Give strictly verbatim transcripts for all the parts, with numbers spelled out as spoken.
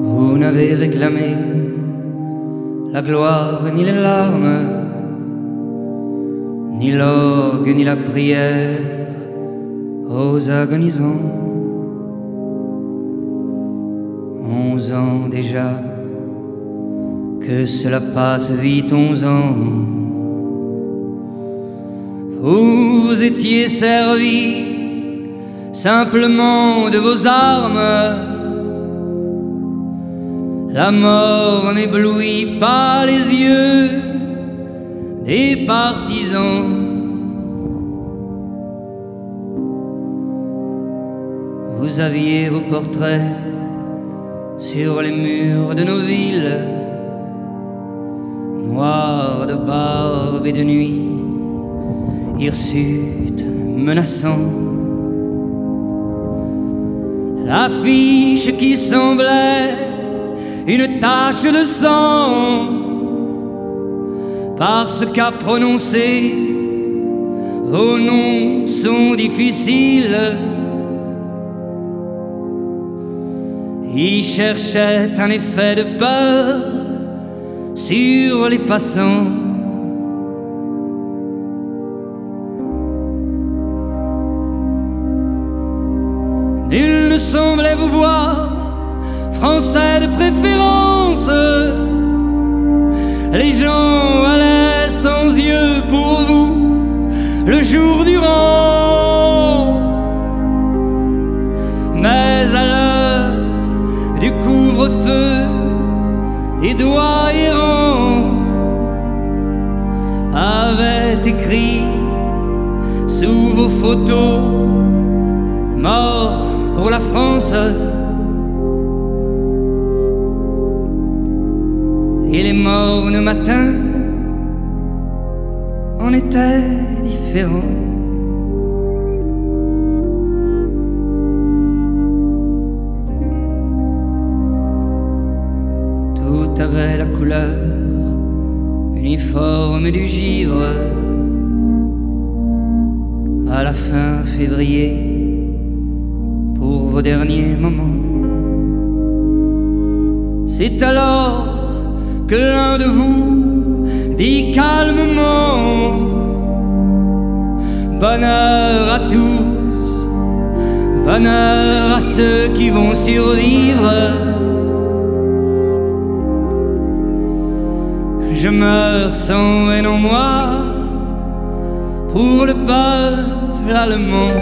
Vous n'avez réclamé la gloire ni les larmes, ni l'orgue ni la prière aux agonisants. Onze ans déjà, que cela passe vite, onze ans. Vous vous étiez servi simplement de vos armes. La mort n'éblouit pas les yeux des partisans. Vous aviez vos portraits sur les murs de nos villes, noirs de barbe et de nuit, hirsutes menaçants. L'affiche qui semblait une tache de sang, parce qu'à prononcer vos noms sont difficiles. Il cherchait un effet de peur sur les passants. Nul ne semblait vous voir, Français de préférence. Les gens allaient sans yeux pour vous le jour durant. Mais à l'heure du couvre-feu, des doigts errants avaient écrit sous vos photos: mort pour la France. Et les mornes matins en étaient différents. Tout avait la couleur uniforme du givre. À la fin février, pour vos derniers moments, c'est alors que l'un de vous dit calmement: bonheur à tous, bonheur à ceux qui vont survivre. Je meurs sans haine en moi pour le peuple allemand.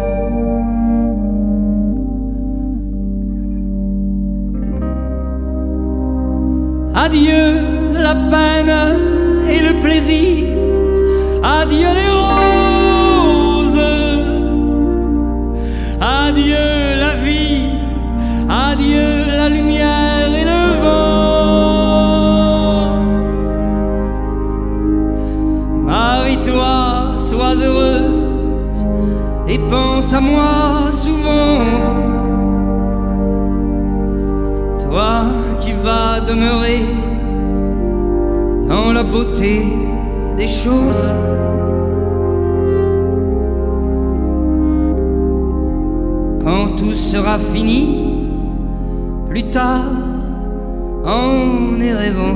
Adieu la peine et le plaisir, adieu les roses, adieu la vie, adieu la lumière et le vent. Marie-toi, sois heureuse et pense à moi souvent. Toi qui vas demeurer dans la beauté des choses. Quand tout sera fini, plus tard, en y rêvant.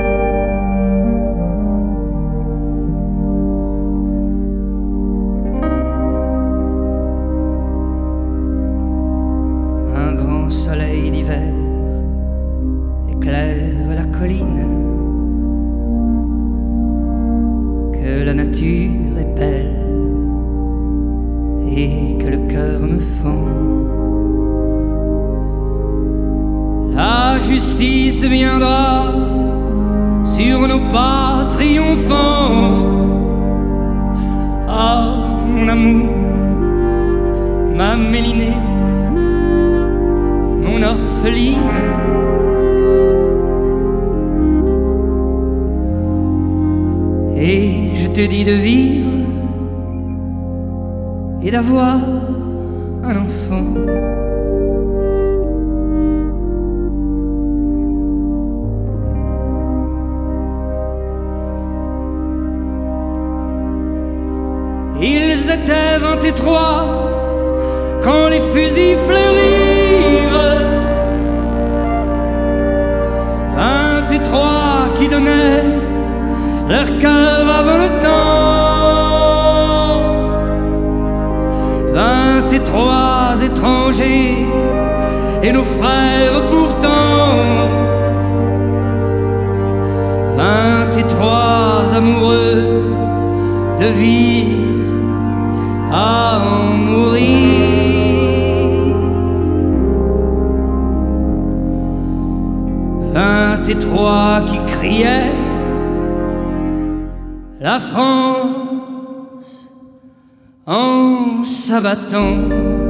Un grand soleil d'hiver éclaire la colline, que la nature est belle et que le cœur me fend. La justice viendra sur nos pas triomphants. Ah, mon amour, ma Mélinée, mon orpheline. Et je te dis de vivre et d'avoir un enfant. Ils étaient vingt et trois quand les fusils fleurirent. aînés et nos frères pourtant. Vingt et trois amoureux de vivre à en mourir. Vingt et trois qui criaient la France en s'abattant.